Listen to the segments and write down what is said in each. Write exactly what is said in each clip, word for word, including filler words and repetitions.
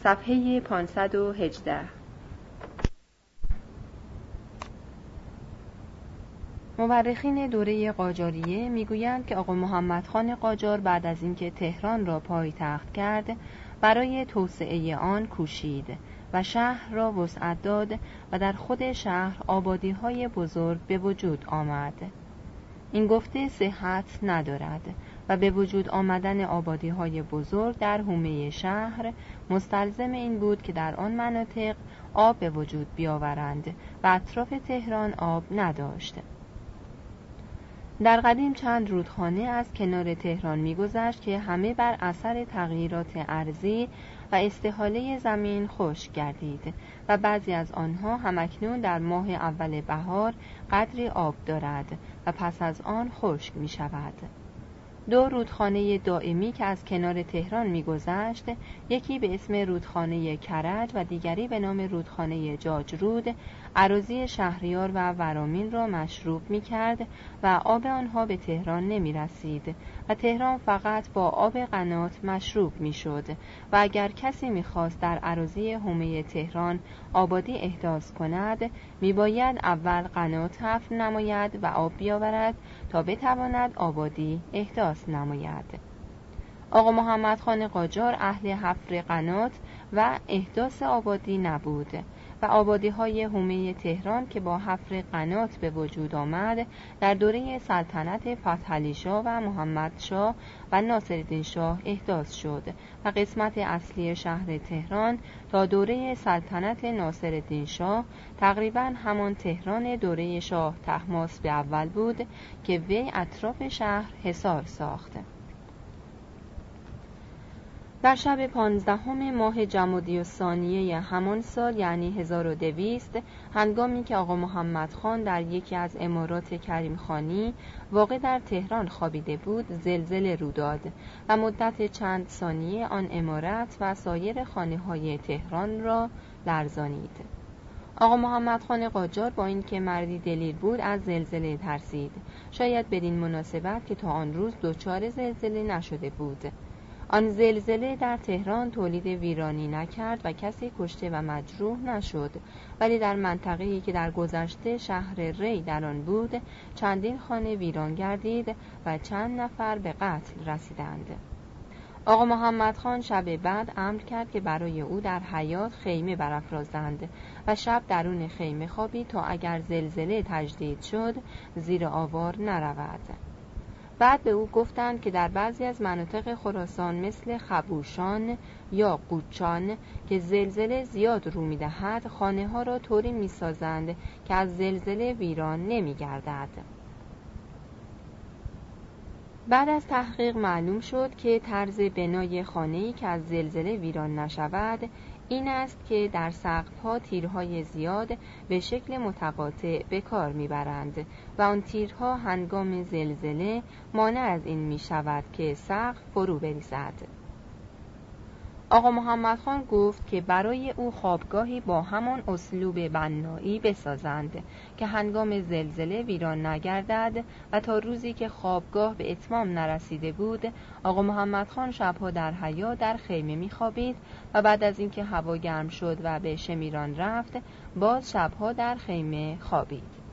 صفحه پانصد و هجده. مورخین دوره قاجاریه میگویند که آقا محمد خان قاجار بعد از اینکه تهران را پایتخت کرد برای توسعه آن کوشید و شهر را وسعت داد و در خود شهر آبادی‌های بزرگ به وجود آمد. این گفته صحت ندارد و به وجود آمدن آبادی‌های بزرگ در حومه شهر مستلزم این بود که در آن مناطق آب به وجود بیاورند و اطراف تهران آب نداشت. در قدیم چند رودخانه از کنار تهران می‌گذشت که همه بر اثر تغییرات ارضی و استحاله زمین خشک گردید و بعضی از آنها همکنون در ماه اول بهار قدری آب دارد و پس از آن خشک می‌شود. دو رودخانه دائمی که از کنار تهران می‌گذشت، یکی به اسم رودخانه کرج و دیگری به نام رودخانه جاجرود، اراضی شهریار و ورامین را مشروب می‌کرد و آب آنها به تهران نمی‌رسید و تهران فقط با آب قنات مشروب می‌شد و اگر کسی می‌خواست در اراضی حومه تهران آبادی احداث کند، می‌باید اول قنات حفر نماید و آب بیاورد تا بتواند آبادی احداث نماید. آقا محمد خان قاجار اهل حفر قنات و احداث آبادی نبود و آبادی‌های حومه تهران که با حفر قنات به وجود آمد در دوره سلطنت فتحعلی شاه و محمد شاه و ناصرالدین شاه احداث شد و قسمت اصلی شهر تهران تا دوره سلطنت ناصرالدین شاه تقریباً همان تهران دوره شاه طهماسب اول بود که وی اطراف شهر حصار ساخت. در شب پانزدهم ماه جمادی الثانیه همان سال یعنی هزار و دویست، هنگامی که آقا محمد خان در یکی از عمارات کریم خانی واقع در تهران خوابیده بود، زلزله رو داد و مدت چند ثانیه آن عمارت و سایر خانه‌های تهران را لرزانید. آقا محمد خان قاجار با اینکه مردی دلیر بود از زلزله ترسید، شاید بدین مناسبت که تا آن روز دچار زلزله نشده بود. آن زلزله در تهران تولید ویرانی نکرد و کسی کشته و مجروح نشد، ولی در منطقه‌ای که در گذشته شهر ری در آن بود چندین خانه ویران گردید و چند نفر به قتل رسیدند. آقا محمد خان شب بعد امر کرد که برای او در حیاط خیمه برافرازند و شب درون خیمه خوابید تا اگر زلزله تجدید شد زیر آوار نرود. بعد به او گفتند که در بعضی از مناطق خراسان مثل خبوشان یا قوچان که زلزله زیاد رو می‌دهد خانه‌ها را طوری می‌سازند که از زلزله ویران نمی‌گردد. بعد از تحقیق معلوم شد که طرز بنای خانه‌ای که از زلزله ویران نشود این است که در سقف‌ها تیرهای زیاد به شکل متقاطع به کار می‌برند و آن تیرها هنگام زلزله مانع از این می‌شود که سقف فرو بریزد. آقا محمد خان گفت که برای او خوابگاهی با همان اسلوب بنایی بسازند که هنگام زلزله ویران نگردد و تا روزی که خوابگاه به اتمام نرسیده بود آقا محمد خان شبها در حیاط در خیمه می‌خوابید و بعد از اینکه هوا گرم شد و به شمیران رفت باز شبها در خیمه خوابید.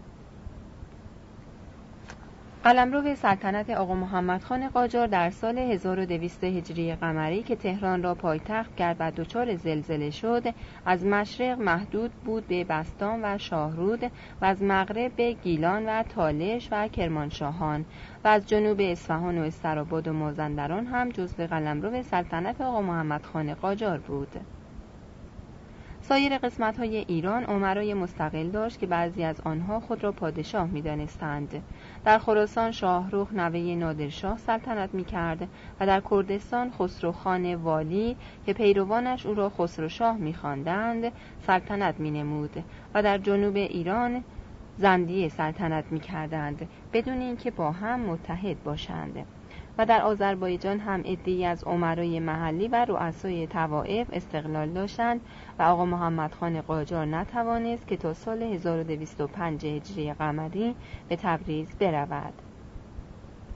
قلمرو سلطنت آقا محمد خان قاجار در سال هزار و دویست هجری قمری که تهران را پایتخت کرد و دچار زلزله شد، از مشرق محدود بود به بستان و شاهرود و از مغرب به گیلان و تالش و کرمانشاهان و از جنوب اصفهان و استراباد و مازندران هم جزو قلمرو سلطنت آقا محمد خان قاجار بود. سایر قسمت‌های ایران امرای مستقل داشت که بعضی از آنها خود را پادشاه می‌دانستند. در خراسان شاهرخ نوه نادرشاه سلطنت می‌کرد و در کردستان خسروخان والی که پیروانش او را خسروشاه می‌خواندند سلطنت می‌نمود و در جنوب ایران زندیه سلطنت می‌کردند بدون اینکه با هم متحد باشند. و در آذربایجان هم عده‌ای از امرای محلی و رؤسای طوائف استقلال داشتند و آقا محمد خان قاجار نتوانست که تا سال هزار و دویست و پنج هجری قمری به تبریز برود.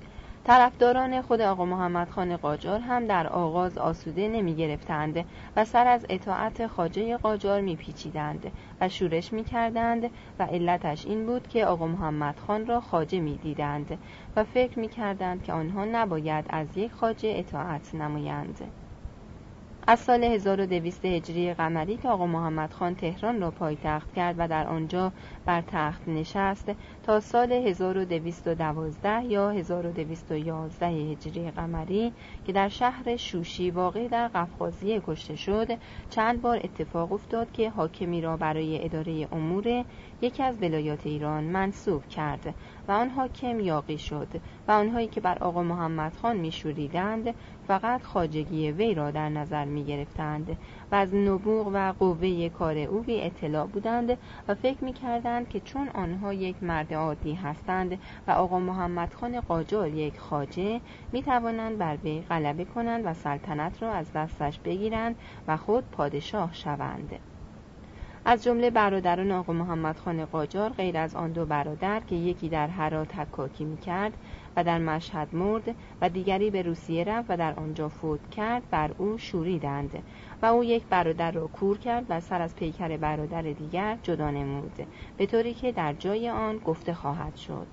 طرفداران خود آقا محمد خان قاجار هم در آغاز آسوده نمی گرفتند و سر از اطاعت خواجه قاجار می پیچیدند و شورش می کردند و علتش این بود که آقا محمد خان را خواجه می دیدند و فکر می کردند که آنها نباید از یک خواجه اطاعت نمایند. از سال هزار و دویست هجری قمری که آقا محمد خان تهران را پایتخت کرد و در آنجا بر تخت نشست تا سال هزار و دویست و دوازده یا هزار و دویست و یازده هجری قمری که در شهر شوشی واقع در قفقازیه کشته شد، چند بار اتفاق افتاد که حاکمی را برای اداره امور یکی از ولایات ایران منصوب کرد و آن حاکم یاغی شد و آنهایی که بر آقا محمد خان می‌شوریدند فقط خواجگی وی را در نظر می گرفتند و از نبوغ و قوه کار او بی اطلاع بودند و فکر می کردند که چون آنها یک مرد عادی هستند و آقا محمد خان قاجار یک خواجه، می توانند بر وی غلبه کنند و سلطنت را از دستش بگیرند و خود پادشاه شوند. از جمله برادران آقا محمد خان قاجار غیر از آن دو برادر که یکی در هرات حکاکی می‌کرد و در مشهد مرد و دیگری به روسیه رفت و در آنجا فوت کرد، بر او شوریدند و او یک برادر را کور کرد و سر از پیکر برادر دیگر جدا نمود، به طوری که در جای آن گفته خواهد شد.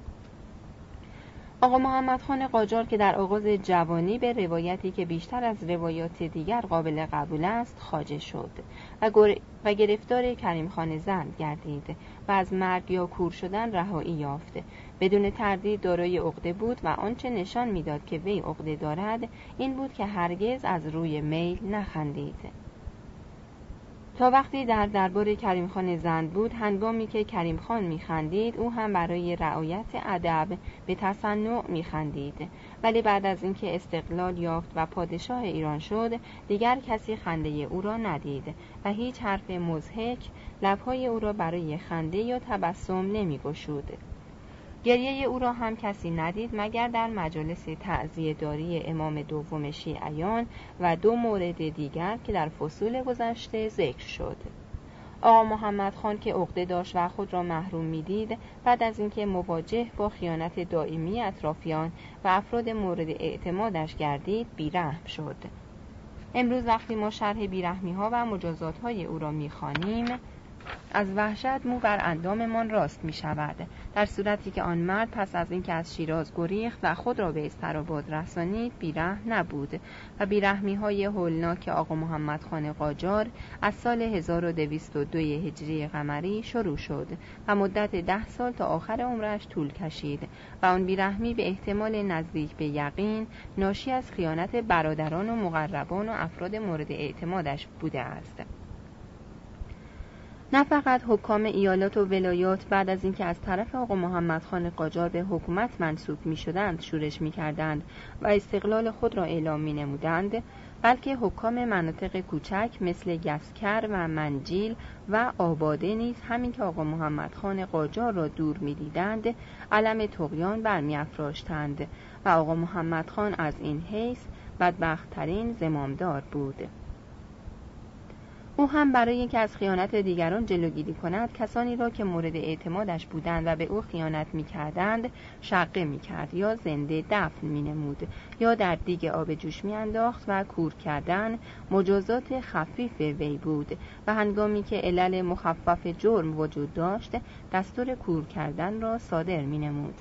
آقا محمد خان قاجار که در آغاز جوانی به روایتی که بیشتر از روایات دیگر قابل قبول است خواجه شد و, و گرفتار کریم خان زند گردید و از مرگ یا کور شدن رهایی یافت. بدون تردید دارای عقده بود و آنچه نشان میداد که وی عقده دارد این بود که هرگز از روی میل نخندید. تا وقتی در دربار کریم خان زند بود، هنگامی که کریم خان می‌خندید او هم برای رعایت ادب به تصنع می‌خندید، ولی بعد از اینکه استقلال یافت و پادشاه ایران شد دیگر کسی خنده او را ندید و هیچ حرف مضحک لب‌های او را برای خنده یا تبسم نمی‌گشود. گریه او را هم کسی ندید مگر در مجالس تعزیه‌داری امام دوم شیعیان و دو مورد دیگر که در فصول گذشته ذکر شد. آقا محمد خان که عقده داشت و خود را محروم می‌دید، بعد از اینکه مواجه با خیانت دائمی اطرافیان و افراد مورد اعتمادش گردید بی‌رحم شد. امروز وقتی ما شرح بی‌رحمی‌ها و مجازات‌های او را می‌خوانیم، از وحشت مو بر انداممان راست می شود، در صورتی که آن مرد پس از اینکه از شیراز گریخت و خود را به استراباد رسانید بی‌رحم نبود و بی‌رحمی‌های هولناک آقا محمد خان قاجار از سال هزار و دویست و دو هجری قمری شروع شد و مدت ده سال تا آخر عمرش طول کشید و آن بی‌رحمی به احتمال نزدیک به یقین ناشی از خیانت برادران و مقربان و افراد مورد اعتمادش بوده است. نه فقط حکام ایالات و ولایات بعد از اینکه از طرف آقا محمد خان قاجار به حکومت منصوب می شدند شورش می کردند و استقلال خود را اعلام می نمودند، بلکه حکام مناطق کوچک مثل گسکر و منجیل و آباده نیز همین که آقا محمد خان قاجار را دور می دیدند علم طغیان برمی افراشتند و آقا محمد خان از این حیث بدبخت‌ترین زمامدار بود. او هم برای اینکه از خیانت دیگران جلوگیری کند کسانی را که مورد اعتمادش بودند و به او خیانت می‌کردند شقه می‌کرد یا زنده دفن می‌نمود یا در دیگ آب جوش می‌انداخت و کور کردن مجازات خفیف وی بود و هنگامی که علل مخفف جرم وجود داشت دستور کور کردن را صادر می‌نمود.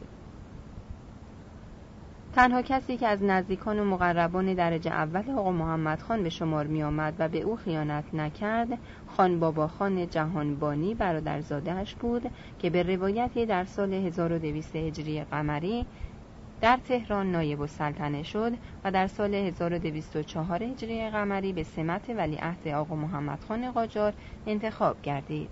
تنها کسی که از نزدیکان و مقربان درجه اول آقا محمد خان به شمار می آمد و به او خیانت نکرد خان بابا خان جهانبانی برادرزاده‌اش بود که به روایتی در سال هزار و دویست هجری قمری در تهران نایب السلطنه شد و در سال هزار و دویست و چهار هجری قمری به سمت ولیعهد آقا محمد خان قاجار انتخاب گردید.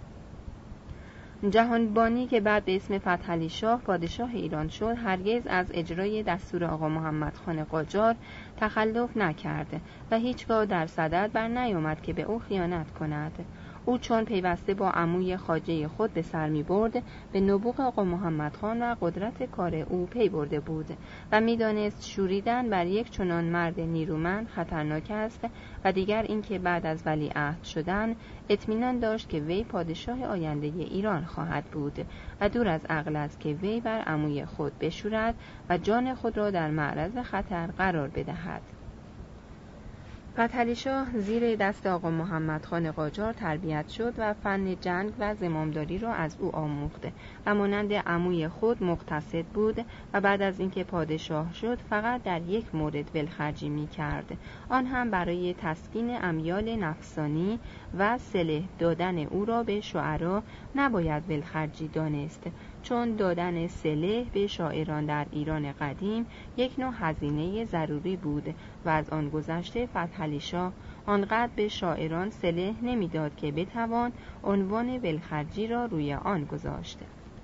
جهانبانی که بعد به اسم فتحعلی شاه پادشاه ایران شد هرگز از اجرای دستور آقا محمد خان قاجار تخلف نکرد و هیچگاه در صدد بر نیامد که به او خیانت کند. او چون پیوسته با عموی خواجه خود به سر می برد، به نبوغ آقا محمد خان و قدرت کار او پی برده بود و می دانست شوریدن بر یک چنان مرد نیرومند خطرناک است و دیگر اینکه بعد از ولیعهد شدن اطمینان داشت که وی پادشاه آینده ایران خواهد بود و دور از عقل است که وی بر عموی خود بشورد و جان خود را در معرض خطر قرار بدهد. فتحعلی شاه زیر دست آقا محمد خان قاجار تربیت شد و فن جنگ و زمامداری را از او آموخت و مانند عموی خود مقتصد بود و بعد از اینکه پادشاه شد فقط در یک مورد ولخرجی می کرد، آن هم برای تسکین امیال نفسانی و سلح دادن او را به شعرا نباید ولخرجی دانست، چون دادن سلح به شاعران در ایران قدیم یک نوع هزینه ضروری بود و از آن گذشته فتحعلی شاه آنقدر به شاعران سلح نمیداد که بتوان عنوان ولخرجی را روی آن گذاشت.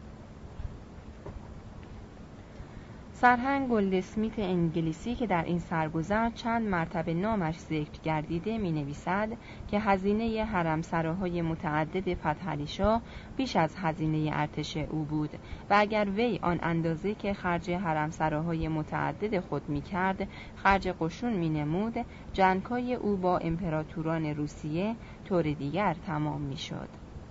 سرهنگ گلدسمیت انگلیسی که در این سرگذر چند مرتبه نامش ذکر گردیده می نویسد که هزینه حرمسراهای متعدد فتحعلی شاه بیش از هزینه ارتش او بود و اگر وی آن اندازه که خرج حرمسراهای متعدد خود می کرد خرج قشون می نمود، جنگ‌های او با امپراتوران روسیه طور دیگر تمام می شد.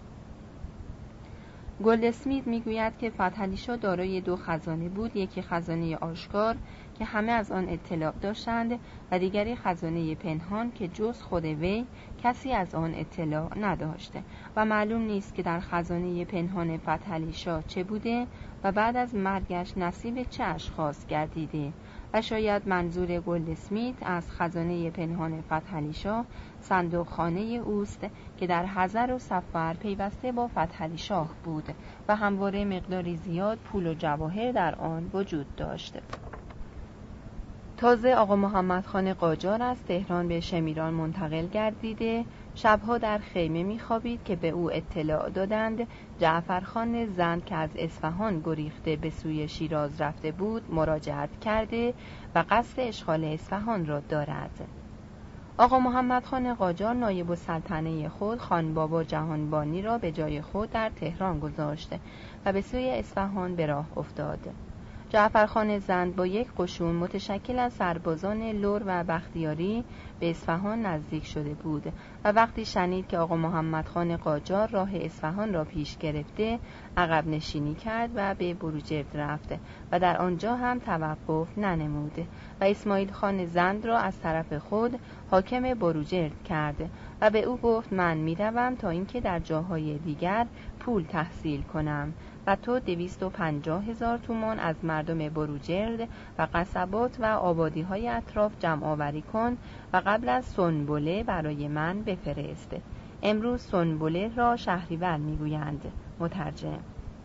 گلدسمیت میگوید که فتحعلی شاه دارای دو خزانه بود، یکی خزانه آشکار که همه از آن اطلاع داشتند و دیگری خزانه پنهان که جز خود وی کسی از آن اطلاع نداشت و معلوم نیست که در خزانه پنهان فتحعلی شاه چه بوده و بعد از مرگش نصیب چه اشخاص گردیده و شاید منظور گلدسمیت از خزانه پنهان فتحعلی شاه صندوق خانه اوست که در حضر و سفر پیوسته با فتحعلی شاه بود و همواره مقداری زیاد پول و جواهر در آن وجود داشت. تازه آقا محمد خان قاجار از تهران به شمیران منتقل گردیده شبها در خیمه می‌خوابید که به او اطلاع دادند جعفرخان زند که از اصفهان گریخته به سوی شیراز رفته بود مراجعت کرده و قصد اشغال اصفهان را دارد. آقا محمد خان قاجار نایب السلطنه خود خان بابا جهانبانی را به جای خود در تهران گذاشت و به سوی اصفهان به راه افتاد. جعفرخان زند با یک قشون متشکل از سربازان لور و بختیاری به اصفهان نزدیک شده بود و وقتی شنید که آقا محمد خان قاجار راه اصفهان را پیش گرفته عقب نشینی کرد و به بروجرد رفت و در آنجا هم توقف ننمود و اسماعیل خان زند را از طرف خود حاکم بروجرد کرد و به او گفت من میروم تا اینکه در جاهای دیگر پول تحصیل کنم و تو دویست و پنجاه هزار تومان از مردم بروجرد و قصبات و آبادی های اطراف جمع آوری کن و قبل از سنبله برای من بفرست. امروز سنبله را شهریور میگویند. مترجم.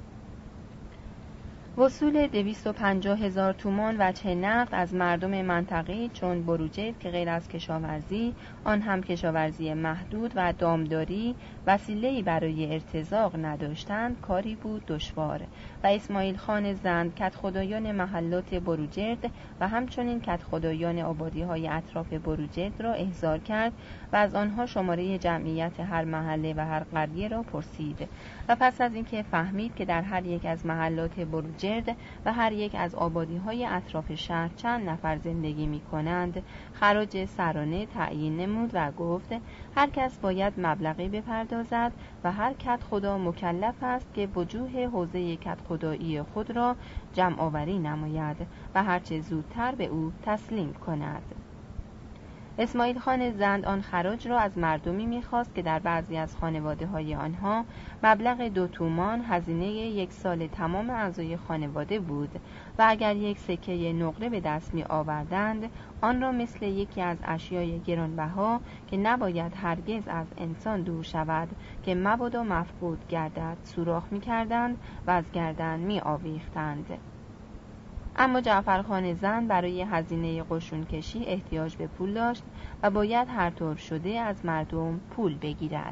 وصول دویست و پنجاه هزار تومان وجه نقد از مردم منطقه چون بروجرد که غیر از کشاورزی آن هم کشاورزی محدود و دامداری وسیله‌ای برای ارتزاق نداشتند کاری بود دشوار و اسماعیل خان زند کدخدایان محلات بروجرد و همچنین کدخدایان آبادی‌های اطراف بروجرد را احضار کرد و از آنها شماره جمعیت هر محله و هر قریه را پرسید و پس از اینکه فهمید که در هر یک از محلات بروجرد و هر یک از آبادی‌های اطراف شهر چند نفر زندگی می‌کنند خراج سرانه تعیین نمود و گفت هر کس باید مبلغی بپردازد و هر کدخدا مکلف است که وجوه حوزه کدخدایی خود را جمع آوری نماید و هرچه زودتر به او تسلیم کند. اسماعیل خان زند آن خراج را از مردمی می‌خواست که در بعضی از خانواده‌های آنها مبلغ دو تومان هزینه یک سال تمام اعضای خانواده بود و اگر یک سکه نقره به دست می آوردند آن را مثل یکی از اشیای گرانبها که نباید هرگز از انسان دور شود که مبادا مفقود گردد سوراخ می کردند و از گردن می آویختند. اما جعفرخان زند برای هزینه قشون کشی احتیاج به پول داشت و باید هر طور شده از مردم پول بگیرد.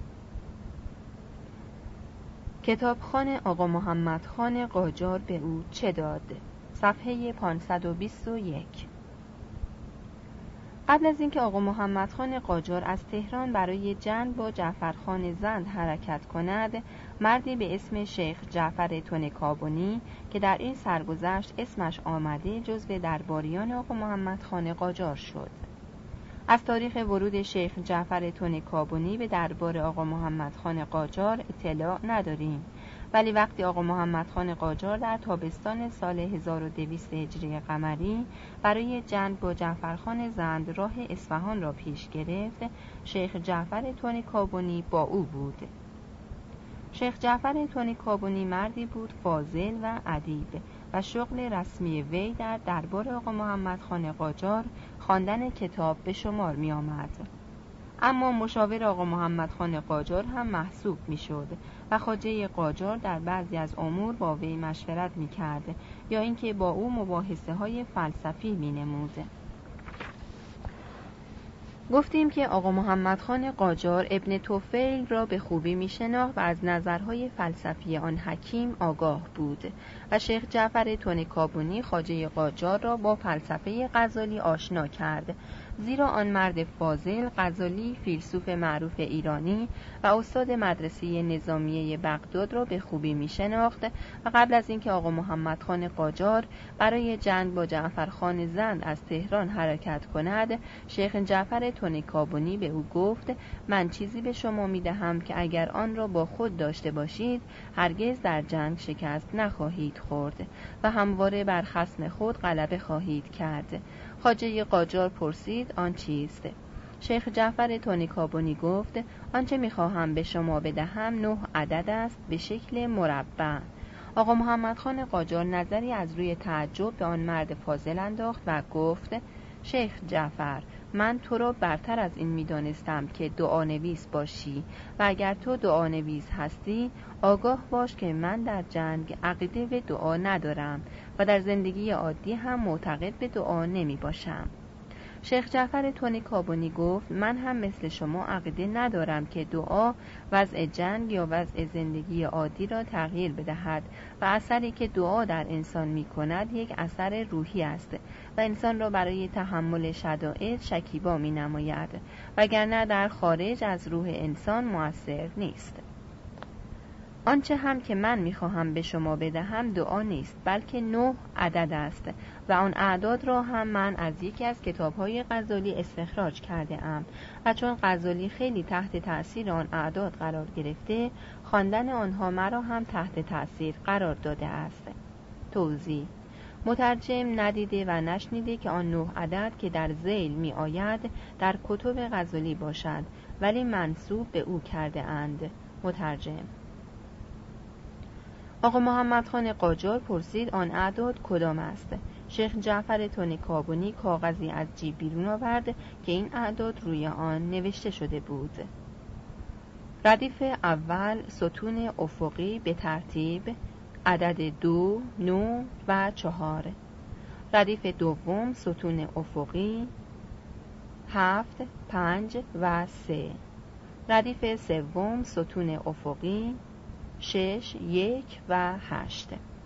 کتابخوان آقا محمد خان قاجار به او چه داد؟ صفحه پانصد و بیست و یک. قبل از اینکه آقا محمد خان قاجار از تهران برای جنگ با جعفر خان زند حرکت کند، مردی به اسم شیخ جعفر تنکابنی که در این سرگذشت اسمش آمده جزو درباریان آقا محمد خان قاجار شد. از تاریخ ورود شیخ جعفر تنکابنی به دربار آقا محمد خان قاجار اطلاع نداریم، ولی وقتی آقا محمد خان قاجار در تابستان سال هزار و دویست هجری قمری برای جنگ با جعفر خان زند راه اصفهان را پیش گرفت، شیخ جعفر تنکابنی با او بود. شیخ جعفر تنکابنی مردی بود فاضل و ادیب و شغل رسمی وی در دربار آقا محمد خان قاجار خواندن کتاب به شمار می آمد. اما مشاور آقا محمد خان قاجار هم محسوب می شد و خواجه قاجار در بعضی از امور با وی مشورت می کرد یا اینکه با او مباحثه های فلسفی می نمود. گفتیم که آقا محمد خان قاجار ابن طفیل را به خوبی می شناخت و از نظرهای فلسفی آن حکیم آگاه بود و شیخ جعفر تنکابنی خواجه قاجار را با فلسفه غزالی آشنا کرد، زیرا آن مرد فاضل غزالی فیلسوف معروف ایرانی و استاد مدرسه نظامیه بغداد را به خوبی می شناخت و قبل از اینکه آقا محمد خان قاجار برای جنگ با جعفر خان زند از تهران حرکت کند، شیخ جعفر تنکابنی به او گفت من چیزی به شما می دهم که اگر آن را با خود داشته باشید هرگز در جنگ شکست نخواهید خورد و همواره بر خصم خود غلبه خواهید کرد. خواجه قاجار پرسید آن چیست؟ شیخ جعفر تنکابنی گفت آنچه می‌خواهم به شما بدهم نه عدد است به شکل مربع. آقا محمد خان قاجار نظری از روی تعجب به آن مرد فاضل انداخت و گفت شیخ جعفر، من تو را برتر از این می‌دانستم که دعانویس باشی و اگر تو دعانویس هستی آگاه باش که من در جنگ عقیده به دعا ندارم و در زندگی عادی هم معتقد به دعا نمی باشم. شیخ جعفر تنکابنی گفت من هم مثل شما عقیده ندارم که دعا وضع جنگ یا وضع زندگی عادی را تغییر بدهد و اثری که دعا در انسان می کند یک اثر روحی است و انسان را برای تحمل شدائد شکیبا می نماید، وگرنه در خارج از روح انسان مؤثر نیست. آنچه هم که من می‌خواهم به شما بدهم دعا نیست بلکه نه عدد است و آن اعداد را هم من از یکی از کتاب‌های غزالی استخراج کرده ام و چون غزالی خیلی تحت تأثیر آن اعداد قرار گرفته خواندن آنها مرا هم تحت تأثیر قرار داده است. توضیح: مترجم ندیده و نشنیده که آن نه عدد که در ذیل می آید در کتب غزالی باشد، ولی منسوب به او کرده اند. مترجم: آقا محمد خان قاجار پرسید آن اعداد کدام است؟ شیخ جعفر تنکابنی کاغذی از جیب بیرون آورد که این اعداد روی آن نوشته شده بود. ردیف اول ستون افقی به ترتیب عدد دو، نو و چهار. ردیف دوم ستون افقی هفت، پنج و سه. ردیف سوم ستون افقی شش، یک و هشت.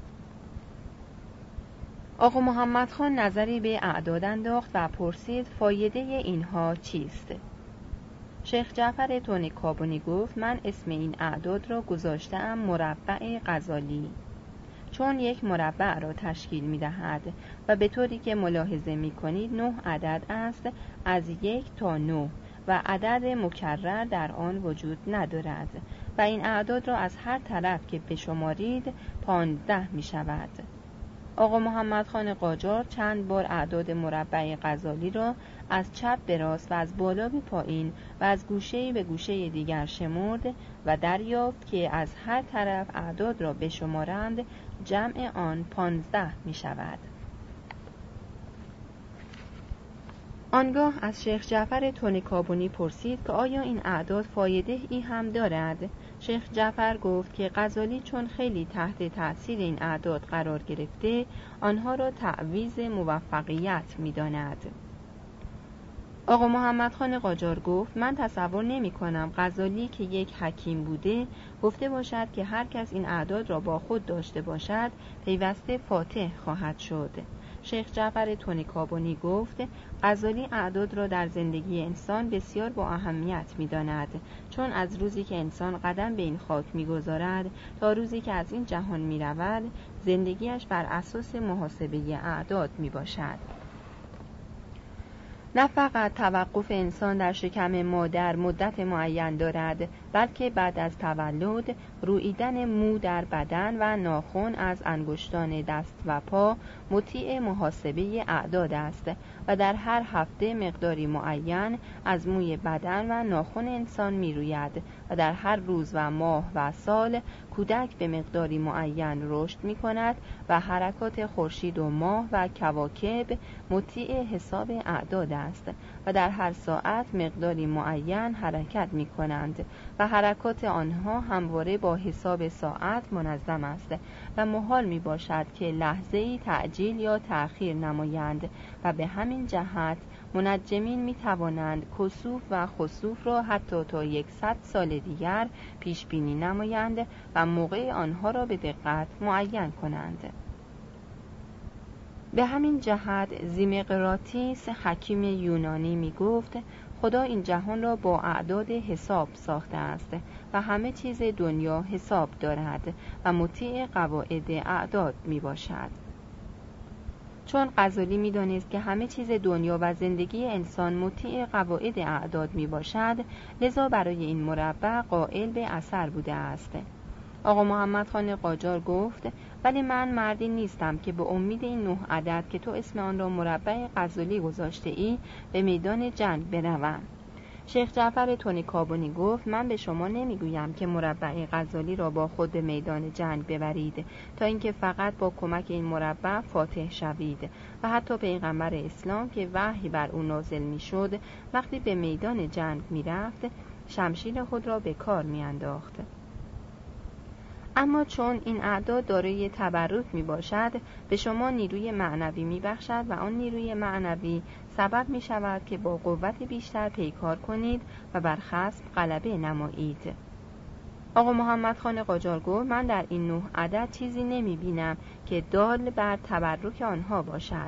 آقا محمد خان نظری به اعداد انداخت و پرسید فایده اینها چیست؟ شیخ جعفر تنکابنی گفت من اسم این اعداد را گذاشتم مربع غزالی، چون یک مربع را تشکیل می دهد و به طوری که ملاحظه می کنید نه عدد است از یک تا نه و عدد مکرر در آن وجود ندارد و این اعداد را از هر طرف که بشمارید پانزده می شود. آقا محمد خان قاجار چند بار اعداد مربع غزالی را از چپ به راست و از بالا به پایین و از گوشه‌ای به گوشه دیگر شمرد و دریافت که از هر طرف اعداد را بشمارند جمع آن پانزده می شود. آنگاه از شیخ جعفر تنکابنی پرسید که آیا این اعداد فایده ای هم دارد؟ شیخ جعفر گفت که غزالی چون خیلی تحت تأثیر این اعداد قرار گرفته آنها را تعویض موفقیت می داند. آقا محمد خان قاجار گفت من تصور نمی کنم غزالی که یک حکیم بوده گفته باشد که هر کس این اعداد را با خود داشته باشد پیوسته فاتح خواهد شد. شیخ جعفر تونیکابنی گفت غزالی اعداد را در زندگی انسان بسیار با اهمیت می‌داند، چون از روزی که انسان قدم به این خاک می‌گذارد تا روزی که از این جهان می‌رود زندگیش بر اساس محاسبه اعداد میباشد. نه فقط توقف انسان در شکم مادر مدت معین دارد، بلکه بعد از تولد روییدن مو در بدن و ناخن از انگشتان دست و پا مطیع محاسبه اعداد است و در هر هفته مقداری معین از موی بدن و ناخن انسان میروید و در هر روز و ماه و سال کودک به مقداری معین رشد می کند و حرکات خورشید و ماه و کواکب مطیع حساب اعداد است و در هر ساعت مقداری معین حرکت می کنند و حرکات آنها همواره با حساب ساعت منظم است و محال می باشد که لحظه‌ای تعجیل یا تأخیر نمایند و به همین جهت منجمین می توانند کسوف و خسوف را حتی تا یکصد سال دیگر پیش بینی نمایند و موقع آنها را به دقت معین کنند. به همین جهت زیمقراطیس حکیم یونانی می گفت خدا این جهان را با اعداد حساب ساخته است و همه چیز دنیا حساب دارد و مطیع قواعد اعداد می باشد. چون غزالی می دانست که همه چیز دنیا و زندگی انسان مطیع قواعد اعداد می باشد، لذا برای این مربع قائل به اثر بوده است. آقا محمد خان قاجار گفت ولی من مردی نیستم که به امید این نه عدد که تو اسم آن را مربع غزالی گذاشته ای به میدان جنگ بروم. شیخ جعفر تونیکابنی گفت من به شما نمیگویم که مربع غزالی را با خود به میدان جنگ ببرید تا اینکه فقط با کمک این مربع فاتح شوید و حتی پیغمبر اسلام که وحی بر او نازل میشد وقتی به میدان جنگ میرفت شمشیر خود را به کار میانداخت. اما چون این اعداد دارای تبرک می باشد به شما نیروی معنوی می بخشد و آن نیروی معنوی سبب می شود که با قوت بیشتر پیکار کنید و بر خصم غلبه نمایید. آقا محمد خان قاجار گفت من در این نه عدد چیزی نمی بینم که دال بر تبرک آنها باشد.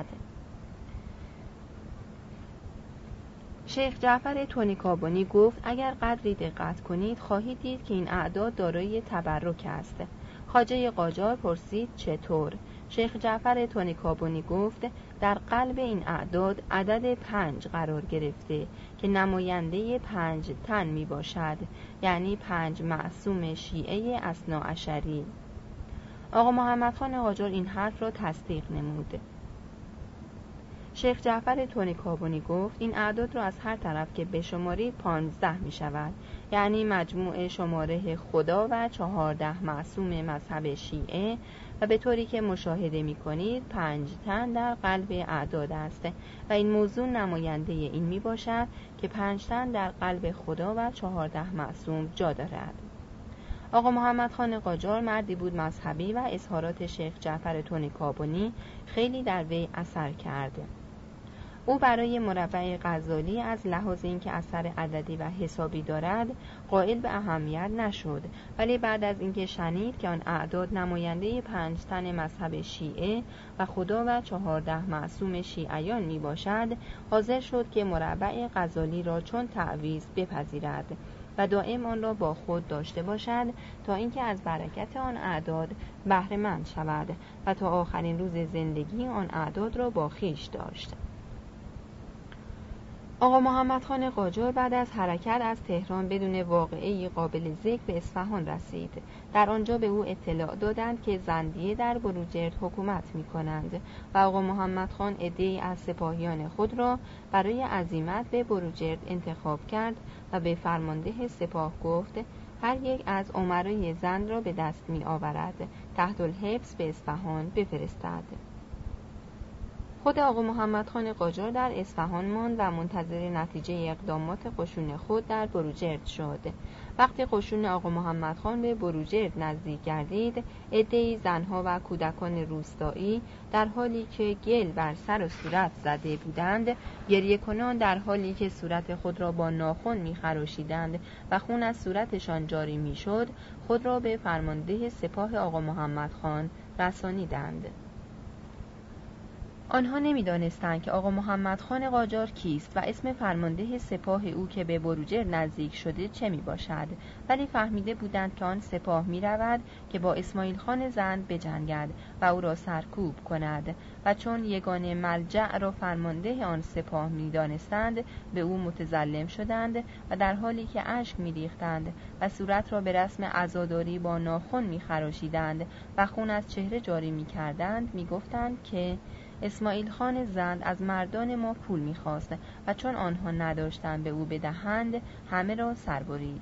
شیخ جعفر تونیکابنی گفت اگر قدری دقت کنید خواهید دید که این اعداد دارای تبرک است. خواجه قاجار پرسید چطور؟ شیخ جعفر تونیکابنی گفت در قلب این اعداد عدد پنج قرار گرفته که نماینده پنج تن می باشد، یعنی پنج معصوم شیعه اثناعشری. آقا محمد خان قاجار این حرف را تصدیق نمود. شیخ جعفر تونیکابنی گفت این اعداد را از هر طرف که بشمارید پانزده می شود، یعنی مجموع شماره خدا و چهارده معصوم مذهب شیعه و به طوری که مشاهده می کنید پنج تن در قلب اعداد است و این موضوع نماینده این می باشد که پنج تن در قلب خدا و چهارده معصوم جا دارد. آقا محمد خان قاجار مردی بود مذهبی و اظهارات شیخ جعفر تونیکابنی خیلی در وی اثر کرد. او برای مربع غزالی از لحاظ اینکه اثر عددی و حسابی دارد قائل به اهمیت نشد، ولی بعد از اینکه شنید که آن اعداد نماینده پنج تن مذهب شیعه و خدا و چهارده معصوم شیعیان می باشد حاضر شد که مربع غزالی را چون تعویض بپذیرد و دائم آن را با خود داشته باشد تا اینکه از برکت آن اعداد بهره مند شود و تا آخرین روز زندگی آن اعداد را با خویش داشت. آقا محمد خان قاجار بعد از حرکت از تهران بدون واقعه قابل ذکر به اصفهان رسید. در آنجا به او اطلاع دادند که زندیه در بروجرد حکومت می کنند و آقا محمد خان عده‌ای از سپاهیان خود را برای عزیمت به بروجرد انتخاب کرد و به فرمانده سپاه گفت هر یک از امرای زند را به دست می آورد تحت الحفظ به اصفهان بفرستد. خود آقا محمد خان قاجار در اصفهان ماند و منتظر نتیجه اقدامات قشون خود در بروجرد شد. وقتی قشون آقا محمد خان به بروجرد نزدیک گردید، عده‌ای زنها و کودکان روستایی در حالی که گل بر سر و صورت زده بودند، گریه کنان در حالی که صورت خود را با ناخن می‌خراشیدند و خون از صورتشان جاری می‌شد، خود را به فرمانده سپاه آقا محمد خان رسانیدند. آنها نمی‌دانستند که آقا محمد خان قاجار کیست و اسم فرمانده سپاه او که به بروجرد نزدیک شده چه میباشد، ولی فهمیده بودند که آن سپاه می‌رود که با اسماعیل خان زند بجنگد و او را سرکوب کند و چون یگانه ملجأ را فرمانده آن سپاه می‌دانستند به او متظلم شدند و در حالی که اشک می‌ریختند و صورت را به رسم عزاداری با ناخن می‌خراشیدند و خون از چهره جاری می‌کردند می‌گفتند که اسماعیل خان زند از مردان ما پول می‌خواست و چون آنها نداشتند به او بدهند همه را سربرید.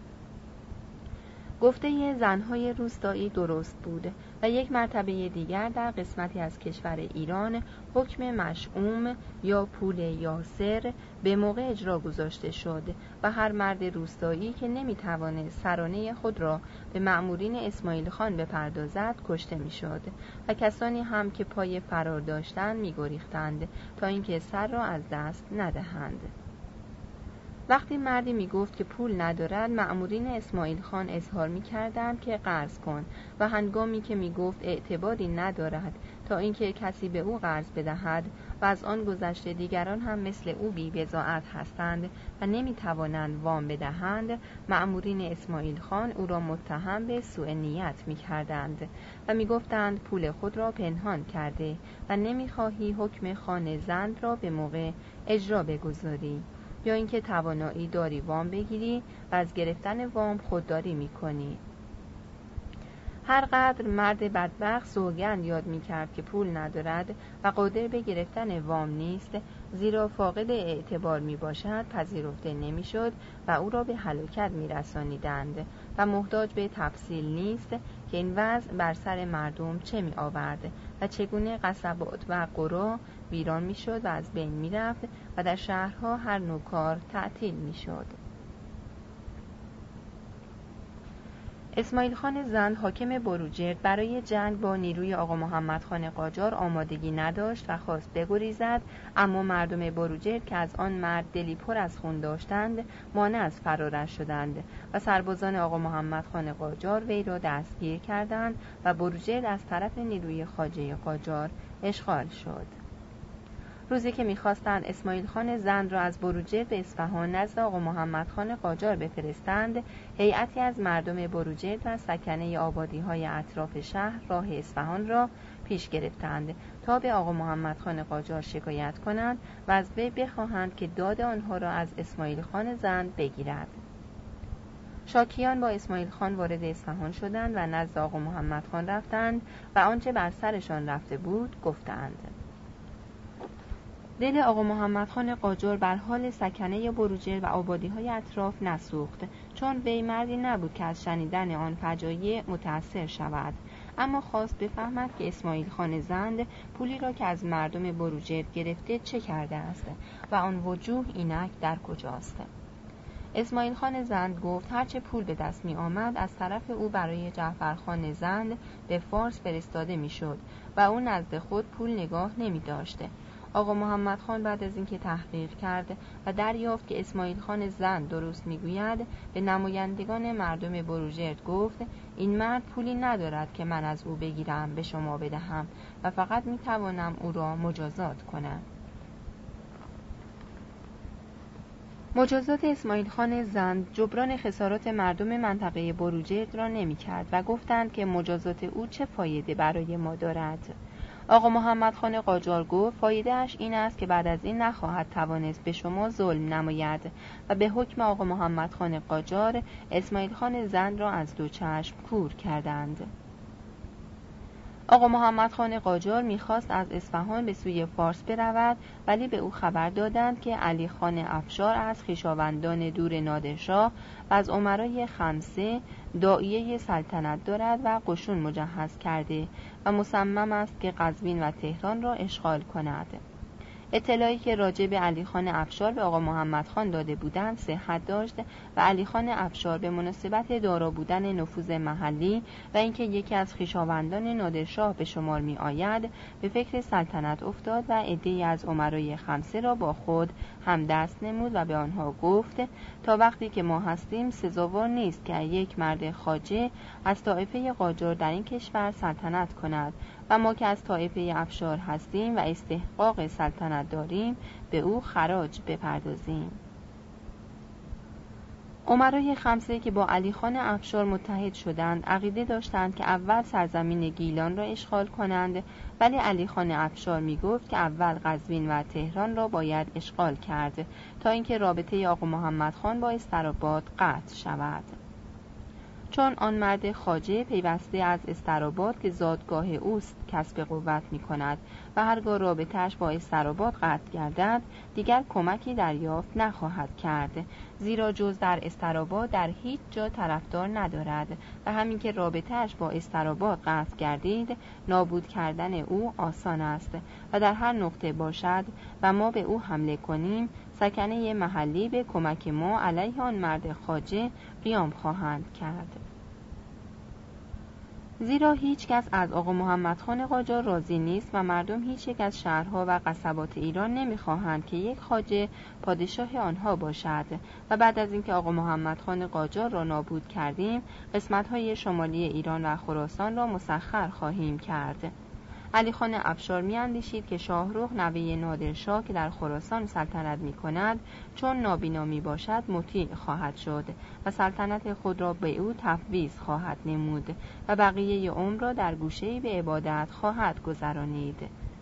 گفته زنهای روستایی درست بود و یک مرتبه دیگر در قسمتی از کشور ایران حکم مشؤوم یا پول یاسر به موقع اجرا گذاشته شد و هر مرد روستایی که نمی‌توانست سرانه خود را به مأمورین اسماعیل خان بپردازد کشته می‌شد و کسانی هم که پای فرار داشتند می‌گریختند تا اینکه سر را از دست ندهند. وقتی مردی می گفت که پول ندارد، مأمورین اسماعیل خان اظهار می کردند که قرض کن و هنگامی که می گفت اعتباری ندارد تا اینکه کسی به او قرض بدهد و از آن گذشته دیگران هم مثل او بی بضاعت هستند و نمی توانند وام بدهند، مأمورین اسماعیل خان او را متهم به سوء نیت می کردند و می گفتند پول خود را پنهان کرده و نمی خواهی حکم خان زند را به موقع اجرا بگذاری یا اینکه توانایی داری وام بگیری و از گرفتن وام خودداری می‌کنی. هر قدر مرد بدبخت سوگند یاد می‌کرد که پول ندارد و قادر به گرفتن وام نیست، زیرا فاقد اعتبار میباشد، پذیرفته نمی‌شد و او را به هلاکت می‌رسانیدند و محتاج به تفصیل نیست که این وضع بر سر مردم چه می‌آورد و چگونه قصبات و قرى ویران می‌شد و از بین می‌رفت و در شهرها هر نوع کار تعطیل می‌شد. اسماعیل خان زند حاکم بروجرد برای جنگ با نیروی آقا محمد خان قاجار آمادگی نداشت و خواست بگریزد، اما مردم بروجرد که از آن مرد دلی پر از خون داشتند مانع از فرارش شدند و سربازان آقا محمد خان قاجار وی را دستگیر کردند و بروجرد از طرف نیروی خواجه قاجار اشغال شد. روزی که می‌خواستند اسماعیل خان زند را از بروجرد به اصفهان نزد آقا محمد خان قاجار بفرستند، هیئتی از مردم بروجرد و سکنه آبادی‌های اطراف شهر راه اصفهان را پیش گرفتند تا به آقا محمد خان قاجار شکایت کنند و از وی بخواهند که داد آنها را از اسماعیل خان زند بگیرد. شاکیان با اسماعیل خان وارد اصفهان شدند و نزد آقا محمد خان رفتند و آنچه بر سرشان رفته بود گفتند. دل آقا محمد خان قاجار بر حال سکنه بروجرد و آبادی‌های اطراف نسوخت، چون وی مردی نبود که از شنیدن آن فجایع متأثر شود، اما خواست بفهمد که اسماعیل خان زند پولی را که از مردم بروجرد گرفته چه کرده است و آن وجوه اینک در کجاست. اسماعیل خان زند گفت هرچه پول به دست می آمد از طرف او برای جعفر خان زند به فارس فرستاده می شد و او نزد خود پول نگاه نمی داشته. آقا محمد خان بعد از اینکه تحقیق کرد و دریافت که اسماعیل خان زند درست میگوید، به نمایندگان مردم بروجرد گفت این مرد پولی ندارد که من از او بگیرم به شما بدهم و فقط میتوانم او را مجازات کنم. مجازات اسماعیل خان زند جبران خسارات مردم منطقه بروجرد را نمی کرد و گفتند که مجازات او چه فایده برای ما دارد. آقا محمد خان قاجار گفت فایده اش این است که بعد از این نخواهد توانست به شما ظلم نماید و به حکم آقا محمد خان قاجار اسماعیل خان زند را از دو چشم کور کردند. آقا محمد خان قاجار میخواست از اصفهان به سوی فارس برود، ولی به او خبر دادند که علی خان افشار از خویشاوندان دور نادرشاه و از امرای خمسه داعیه سلطنت دارد و قشون مجهز کرده و مصمم است که قزوین و تهران را اشغال کند. اطلاعی که راجع به علی خان افشار به آقا محمد خان داده بودند صحت داشت و علی خان افشار به مناسبت دارا بودن نفوذ محلی و اینکه یکی از خویشاوندان نادرشاه به شمار می آید به فکر سلطنت افتاد و عده‌ای از امرای خمسه را با خود همدست نمود و به آنها گفت تا وقتی که ما هستیم سزاوار نیست که یک مرد خواجه از طایفه قاجار در این کشور سلطنت کند و ما که از طایفه افشار هستیم و استحقاق سلطنت داریم به او خراج بپردازیم. امرای خمسه که با علی خان افشار متحد شدند عقیده داشتند که اول سرزمین گیلان را اشغال کنند، ولی علی خان افشار می گفت که اول قزوین و تهران را باید اشغال کرد تا اینکه رابطه آقا محمد خان با استراباد قطع شود. چون آن مرد خواجه پیوسته از استراباد که زادگاه اوست کسب قوت می کند و هرگاه رابطه‌اش با استراباد قطع گردد دیگر کمکی دریافت نخواهد کرد، زیرا جز در استراباد در هیچ جا طرفدار ندارد و همین که رابطه‌اش با استراباد قطع گردید نابود کردن او آسان است و در هر نقطه باشد و ما به او حمله کنیم سکنه محلی به کمک ما علیه آن مرد خواجه قیام خواهند کرد. زیرا هیچ کس از آقا محمد خان قاجار راضی نیست و مردم هیچ یک از شهرها و قصبات ایران نمیخواهند که یک خواجه پادشاه آنها باشد و بعد از اینکه آقا محمد خان قاجار را نابود کردیم قسمت‌های شمالی ایران و خراسان را مسخر خواهیم کرد. علی خان افشار می اندیشید که شاهرخ نوه نادرشاه که در خراسان سلطنت می کند چون نابینا می باشد مطیع خواهد شد و سلطنت خود را به او تفویض خواهد نمود و بقیه عمر را در گوشه‌ای به عبادت خواهد گذرانید.